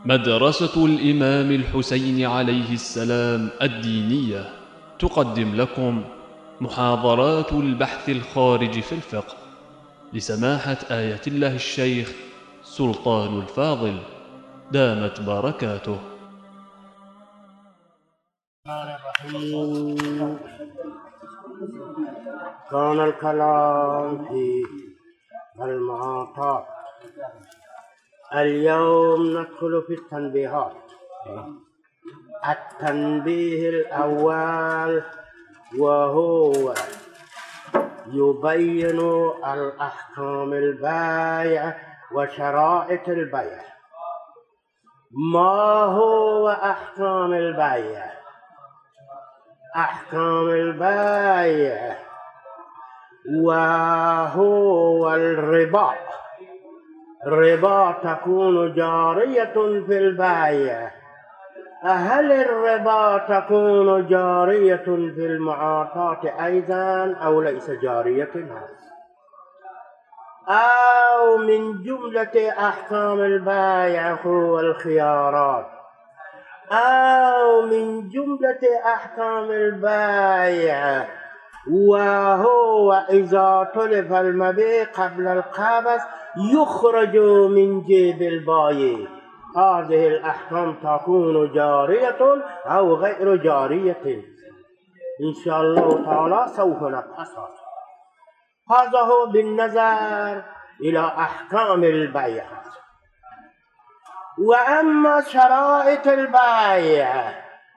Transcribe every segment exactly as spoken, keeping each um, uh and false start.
مدرسة الإمام الحسين عليه السلام الدينية تقدم لكم محاضرات البحث الخارج في الفقه لسماحة آية الله الشيخ سلطان الفاضل دامت بركاته. كان الكلام في المعاطات. اليوم ندخل في التنبيهات. التنبيه الأول وهو يبين الأحكام البيع وشرائط البيع. ما هو أحكام البيع؟ أحكام البيع وهو الربا. الربا تكون جارية في البيع. هل الربا تكون جارية في المعاطات أيضا أو ليس جارية؟ أو من جملة أحكام البيع هو الخيارات، أو من جملة أحكام البيع وهو إذا تلف المبيع قبل القبض يخرج من جيب البائع. هذه الأحكام تكون جارية أو غير جارية. إن شاء الله تعالى سوف نبحث. هذا هو بالنظر إلى أحكام البيع. وأما شرائط البيع،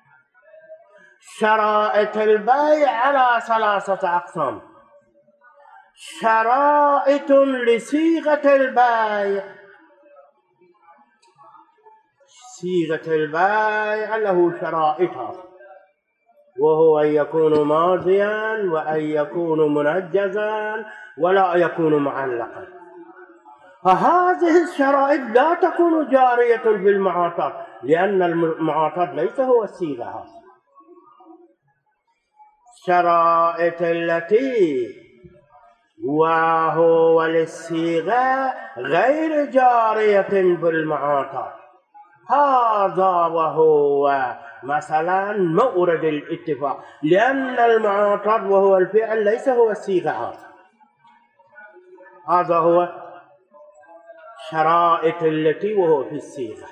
شرائط البيع على ثلاثة أقسام. شرائط لصيغة البيع. صيغة البيع له شرائط، وهو أن يكون ماضيا وأن يكون منجزا ولا يكون معلقا. فهذه الشرائط لا تكون جارية في المعاطات، لأن المعاطات ليس هو الصيغة. الشرائط التي وهو للصيغة غير جارية في المعاطات، هذا وهو مثلا مورد الاتفاق، لأن المعاطات وهو الفعل ليس هو الصيغة. هذا هو شرائط التي وهو في الصيغة.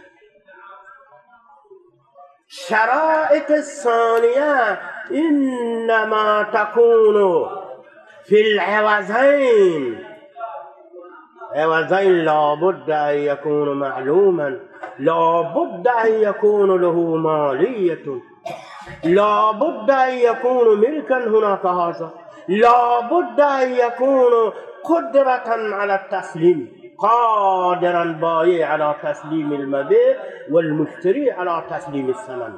شرائط الثانية إنما تكون في العوضين. عوضين لابد أن يكون معلوما، لابد أن يكون له مالية، لابد أن يكون ملكا هناك. هذا لابد أن يكون قدرة على التسليم، قادرا البائع على تسليم المبيع والمشتري على تسليم الثمن.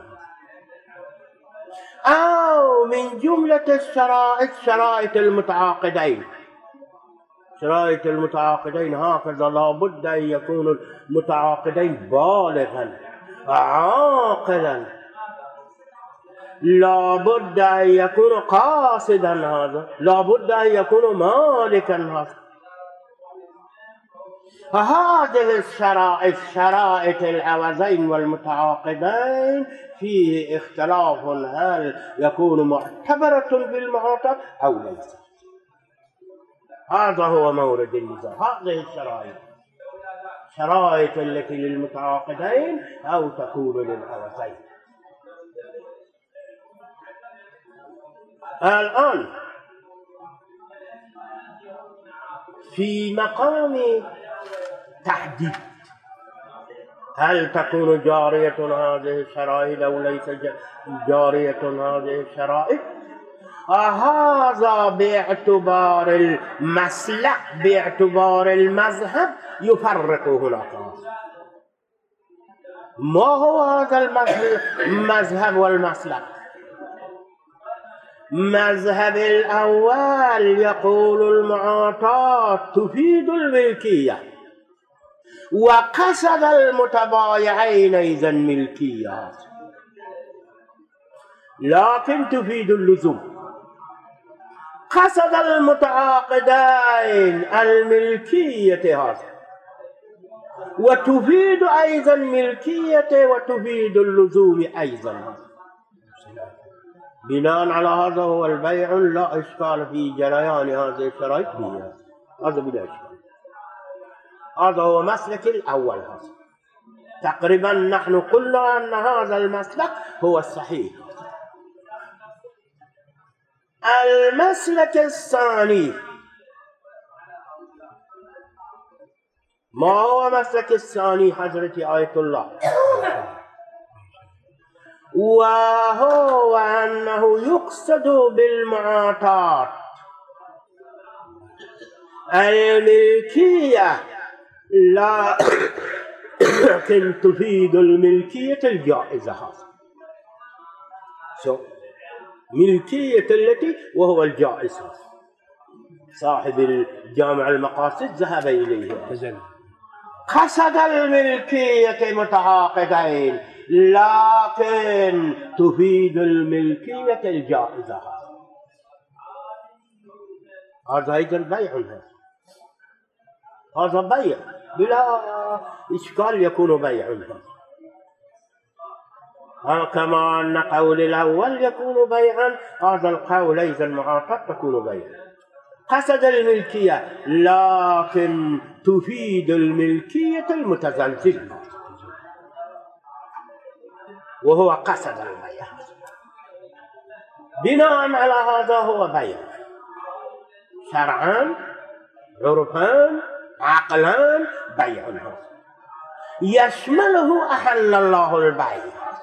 أو من جملة الشرائط شرائط المتعاقدين. شرائط المتعاقدين هكذا لابد أن يكون المتعاقدين بالغا عاقلا، لابد أن يكون قاصدا، هذا لابد أن يكون مالكا. هذا فهذه الشرائط شرائط العوضين والمتعاقدين فيه اختلاف، هل يكون معتبرة بالمعاطات أو ليس. هذا هو مورد النزاع. هذه الشرائط شرائط التي للمتعاقدين أو تكون للعوضين. الآن في مقام تحديد هل تكون جارية هذه الشرائط أو ليس جارية هذه الشرائط، هذا باعتبار المسلك باعتبار المذهب يفرق هناك. ما هو هذا المذهب والمسلك؟ مذهب الأول يقول المعاطات تفيد الملكية، وقصد المتبايعين إذا ملكية، لكن تفيد اللزوم. قصد المتعاقدين الملكية هذا، وتفيد أيضا ملكيته وتفيد اللزوم أيضا. بناء على هذا هو البيع لا إشكال في جريان هذه الشرائط فيها، هذا بلا إشكال. هذا هو مسلك الأول. هذا تقريبا نحن قلنا أن هذا المسلك هو الصحيح. المسلك الثاني، ما هو مسلك الثاني حضرتي آية الله؟ وهو أنه يقصد بالمعاطاة الملكية، لكن تفيد الملكية الجائزة. هذا شو ملكية التي وهو الجائز. صاحب الجامع المقاصد ذهب إليه، قصد الملكية متعاقدين لكن تفيد الملكية الجائزة. هذا أيضا بيع، هذا بيع بلا إشكال يكون بيع. كما أن قول الأول يكون بيعا، هذا القول أيضا معاطاة تكون بيعا. قصد الملكية لكن تفيد الملكية المتزلزل، وهو قصد البيع. بناء على هذا هو بيع شرعا عرفا عقلا، بيع يشمله أحل الله البيع.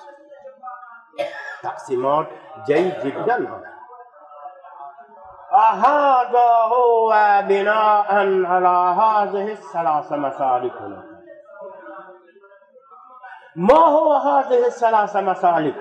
تقسيمات جيد جدا. هذا هو بناء على هذه الثلاث مسالك. ما هو هذه الثلاث مسالك؟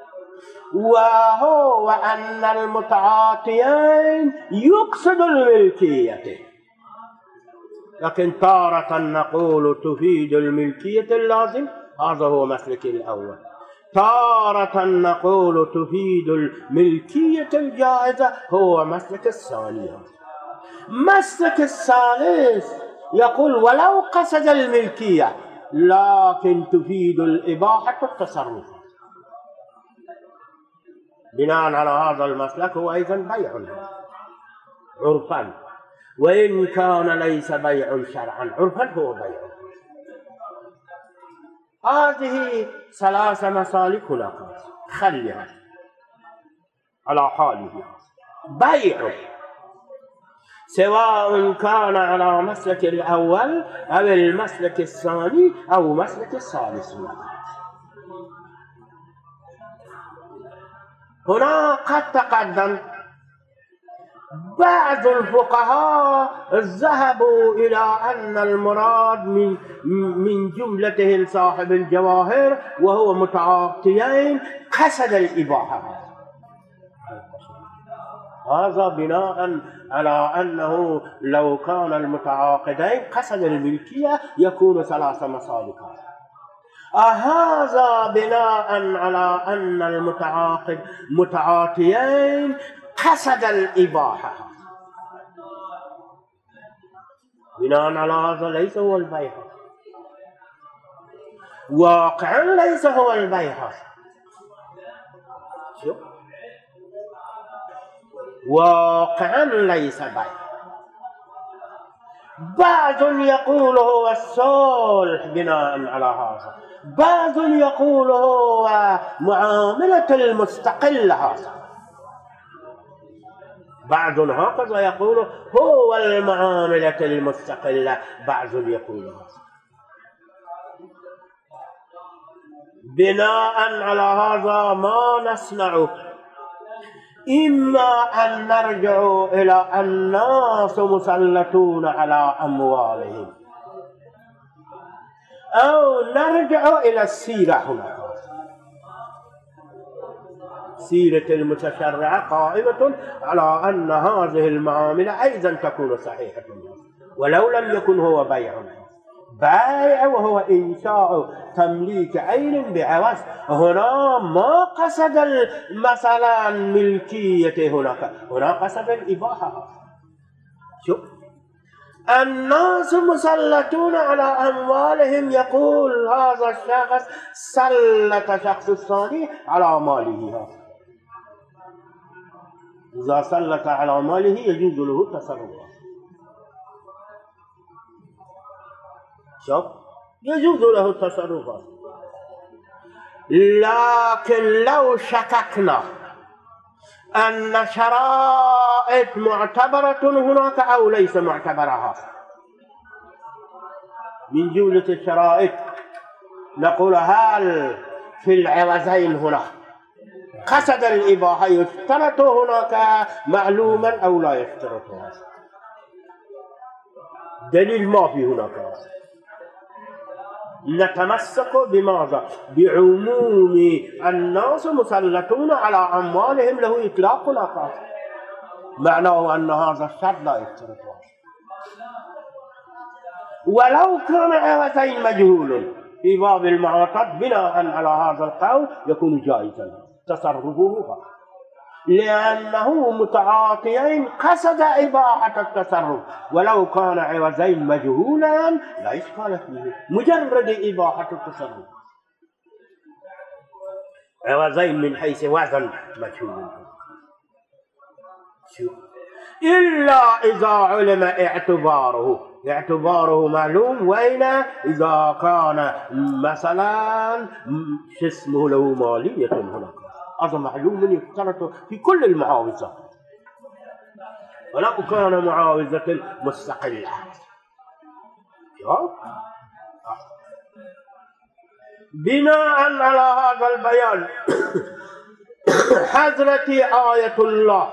وهو أن المتعاطيين يقصد الملكية، لكن تارة نقول تفيد الملكية اللازم، هذا هو مسلك الأول. تارة نقول تفيد الملكية الجائزة، هو مسلك الثاني. مسلك الثالث يقول ولو قصد الملكية لكن تفيد الإباحة التصرف. بناء على هذا المسلك هو أيضا بيع عرفا، وإن كان ليس بيع شرعا، عرفا هو بيع. هذه ثلاث مسالك لك، خليها على حاله. بيع سواء كان على مسلك الأول أو المسلك الثاني أو مسلك الثالث. هنا قد تقدم بعض الفقهاء ذهبوا إلى أن المراد من من جملتهم صاحب الجواهر وهو متعاطيين قصد الإباحة. هذا بناء على أنه لو كان المتعاقدين قصد الملكية يكون ثلاث مسالك. هذا بناء على أن المتعاقد متعاطيين قصد الإباحة. بناء على هذا ليس هو البيع، واقعا ليس هو البيع. شو واقعا ليس بيع. بعض يقول هو الصلح بناء على هذا، بعض يقول هو معاملة المستقل، هذا بعض هكذا يقول هو المعاملة المستقلة، بعض يقول هذا. بناء على هذا ما نصنع؟ إما أن نرجع إلى الناس مسلطون على أموالهم، أو نرجع إلى السيرة. هنا سيرة المتشرعة قائمة على أن هذه المعاملة أيضا تكون صحيحة، ولو لم يكن هو بيع. بيع وهو إنشاء تمليك عين بعوض. هنا ما قصد مثلا ملكية، هناك هنا قصد الإباحة. شوف الناس مسلطون على أموالهم، يقول هذا الشخص سلط شخص الثاني على ماله. إذا سلط على ماله يجوز له التصرف. شوف، يجوز له التصرفات. لكن لو شككنا أن شرائط معتبرة هناك أو ليس معتبرة، من جملة الشرائط نقول هل في العوزين هنا قصد الإباحة يشترط هناك معلوما أو لا يشترط؟ دليل ما في هناك. نتمسك بماذا؟ بعموم الناس مسلطون على أموالهم له إطلاق نقاط، معناه أن هذا الشرط لا يشترط. ولو كان عوزين مجهول في باب المعاطات بناء على هذا القول يكون جائزا تصرفه، لأنه متعاطيين قصد إباحة التصرف. ولو كان عوزين مجهولا لا إشكال فيه، مجرد إباحة التصرف. عوزين من حيث وزن مجهول، إلا إذا علم اعتباره. اعتباره معلوم وين؟ إذا كان مثلا شو اسمه له مالية هناك، هذا معلوم يشترط في كل المعاوزات، ولو كان معاوزة مستقلة. بناء على هذا البيان حضرتي آية الله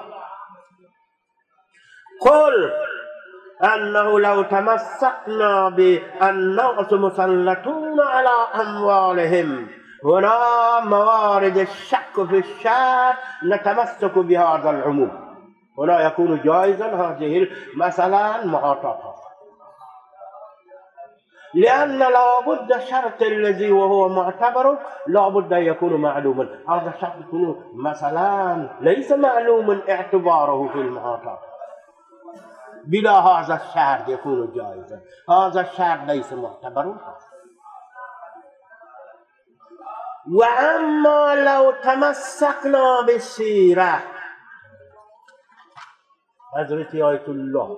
قل أنه لو تمسكنا بالناس مسلطون على أموالهم، هنا موارد الشك في الشرع نتمسك بهذا العموم. هنا يكون جائزا هذه مثلا معاطفة، لأن لابد الشرط الذي وهو معتبر لابد أن يكون معلوما. هذا الشرط يكون مثلا ليس معلوما اعتباره في المعاطفة، بلا هذا الشرط يكون جائزا. هذا الشرط ليس معتبر. وأما لو تمسكنا بالسيرة، حضرت آية الله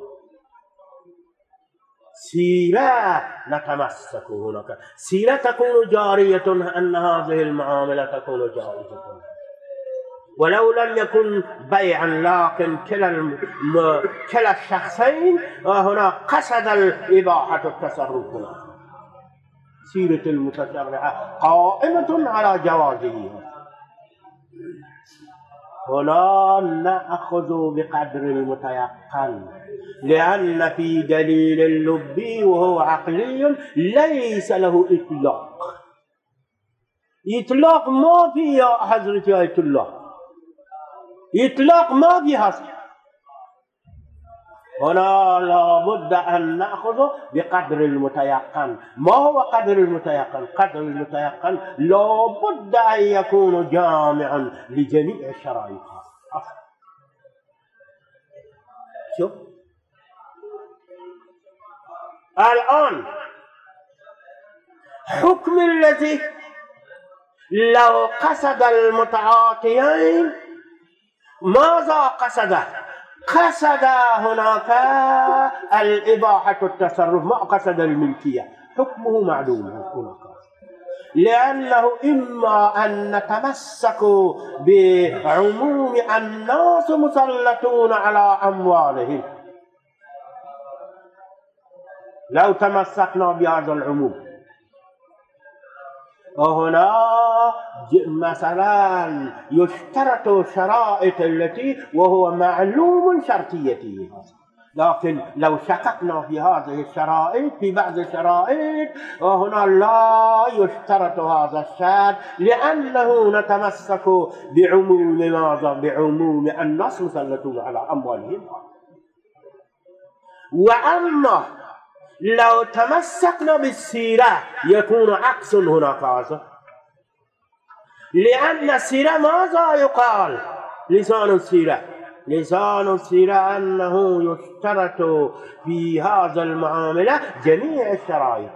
سيرة نتمسك هناك. سيرة تكون جارية، أن هذه المعاملة تكون جائزة، ولو لم يكن بيعا، لكن كلا الم... كلا الشخصين هنا قصد الإباحة التصرف. هنا سيرة المتشرعة قائمة على جوازه. هنا نأخذ بقدر المتيقن، لأن في دليل اللبي وهو عقلي ليس له إطلاق. إطلاق ما في يا حضرت آية الله، إطلاق ما في هذا. هنا لابد أن نأخذ بقدر المتيقن. ما هو قدر المتيقن؟ قدر المتيقن لابد أن يكون جامعا لجميع الشرائط. شوف الآن حكم الذي لو قصد المتعاطيين ماذا قصد؟ قصد هناك الإباحة التصرف، ما قصد الملكية. حكمه معلوم هناك، لأنه إما أن نتمسك بعموم الناس مسلطون على أموالهم، لو تمسكنا بهذا العموم، وهنا مثلا يشترط شرائط التي وهو معلوم شرطيته. لكن لو شككنا في هذه الشرائط، في بعض الشرائط، وهنا لا يشترط هذا الشرط، لأنه نتمسك بعموم ماذا؟ بعموم الناس مسلطون على أموالهم. وأما لو تمسكنا بالسيرة يكون عكس هناك هذا، لأن السيرة ماذا يقال؟ لسان السيرة لسان السيرة أنه يشترط في هذا المعاملة جميع الشرائط،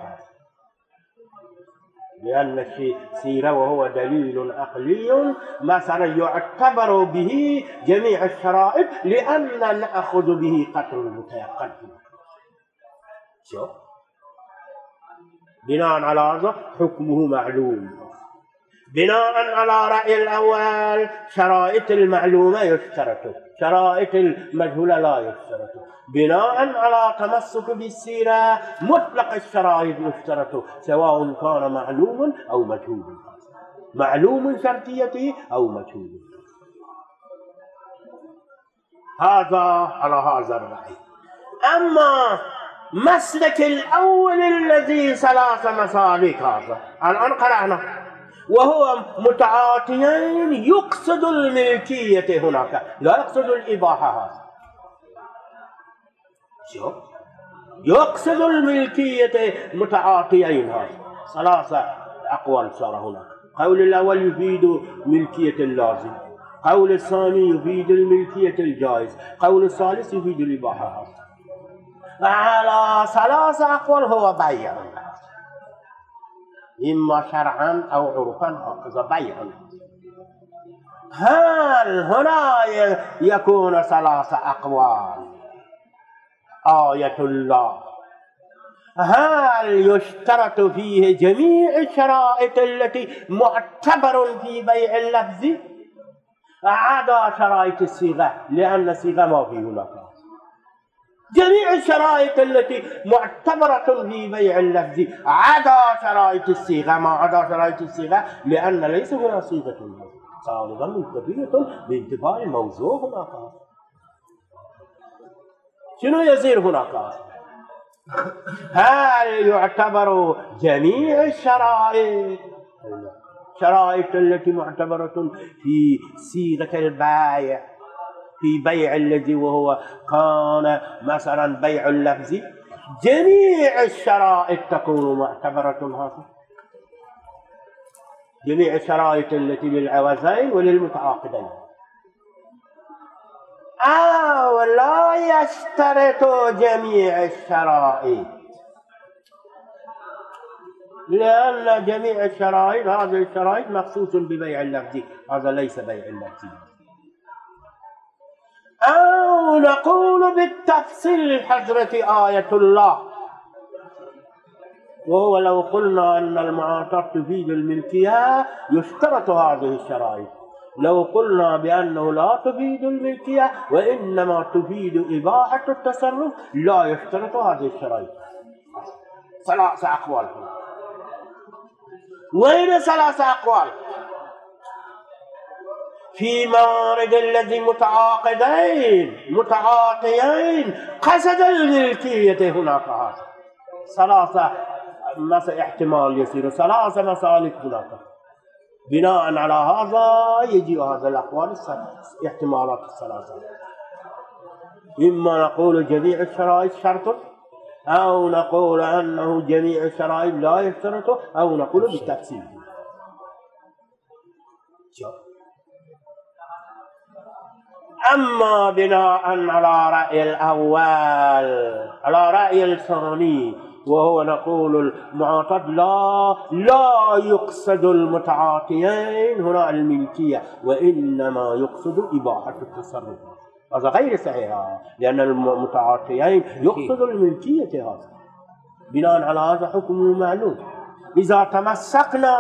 لأن السيرة وهو دليل عقلي مثلا يعتبر به جميع الشرائط، لأن نأخذ به قدر المتيقن. شوف، بناء على هذا حكمه معلوم. بناء على رأي الأول شرائط المعلومة يشترط، شرائط المجهولة لا يشترط. بناء على تمسك بالسيرة مطلق الشرائط يشترط، سواء كان معلوم أو مجهول، معلوم شرطيته أو مجهول. هذا على هذا الرأي. أما مسلك الأول الذي ثلاث مسالك هذا الآن قرأنا، وهو متعاطيين يقصد الملكية هناك، لا يقصد الإباحة. هذا شوف، يقصد الملكية متعاطيين. هذا ثلاثة أقوال صار هناك. قول الأول يفيد ملكية اللازم، قول الثاني يفيد الملكية الجائز، قول الثالث يفيد الإباحة. على ثلاثة أقوال هو بيع، إما شرعا أو عرفا، هكذا بيع. هل هنا يكون ثلاثة أقوال؟ آية الله، هل يشترط فيه جميع الشرائط التي معتبر في بيع اللفظ عدا شرائط الصيغة؟ لأن الصيغة ما في هناك. جميع الشرائط التي معتبرة في بيع اللفظ عدا شرائط الصيغة. ما عدا شرائط الصيغة لأن ليس هنا صيغة صالحة منتفية بانتفاع الموضوع هناك. شنو يصير هناك؟ هل يعتبر جميع الشرائط، الشرائط التي معتبرة في صيغة البيع، في بيع الذي وهو كان مثلا بيع اللفظ، جميع الشرائط تكون معتبرة هذه، جميع الشرائط التي للعوزين وللمتعاقدين، أو لا يشترط جميع الشرائط؟ لأن جميع الشرائط، هذه الشرائط مخصوص ببيع اللفظ، هذا ليس بيع اللفظ. أو نقول بالتفصيل حضرة آية الله، وهو لو قلنا أن المعاطاة تفيد الملكية يشترط هذه الشرائط، لو قلنا بأنه لا تفيد الملكية وإنما تفيد إباحة التصرف لا يشترط هذه الشرائط. ثلاثة أقوال. وين ثلاثة أقوال؟ في مورد الذي متعاقدين متعاطيين قصد الملكية هناك. هذا ثلاثة مثلا احتمال يصير ثلاثة مسالك هناك. بناء على هذا يجي هذا الأقوال احتمالات الثلاثة، إما نقول جميع الشرائط شرط، أو نقول أنه جميع الشرائط لا يشترط، أو نقول بالتفصيل. أما بناء على رأي الأول، على رأي الثاني، وهو نقول المعاطاة لا لا يقصد المتعاطيين هنا الملكية، وإنما يقصد إباحة التصرف. هذا غير صحيح، لأن المتعاطيين يقصد الملكية. هذا بناء على هذا حكمه معلوم. إذا تمسكنا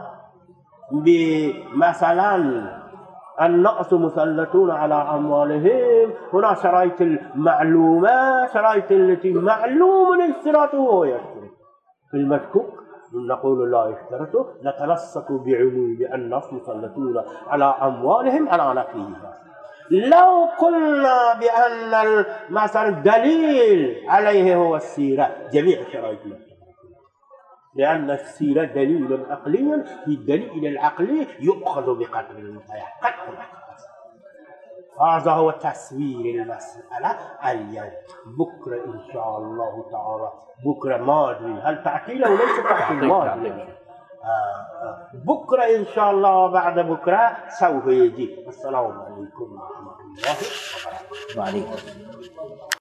بمثلا النقص مسلطون على أموالهم، هنا شرائط المعلومة، شرائط التي معلوم اشتراطه هو يشترط. في المشكوك نقول لا يشترط، نتمسك بعموم النقص مسلطون على أموالهم على نقلها. لو قلنا بأن مثلا الدليل عليه هو السيرة، جميع شرائط المعلومة، لأن السيرة دليل عقلي، في الدليل العقلي يؤخذ بقدر المتيقن. هذا هو تصوير المسألة اليوم. بكرة إن شاء الله تعالى، بكرة ماضي، هل تعطيله وليس تعطيل ماضي، بكرة إن شاء الله وبعد بكرة سوف يجي. السلام عليكم ورحمة الله وبركاته. وعليكم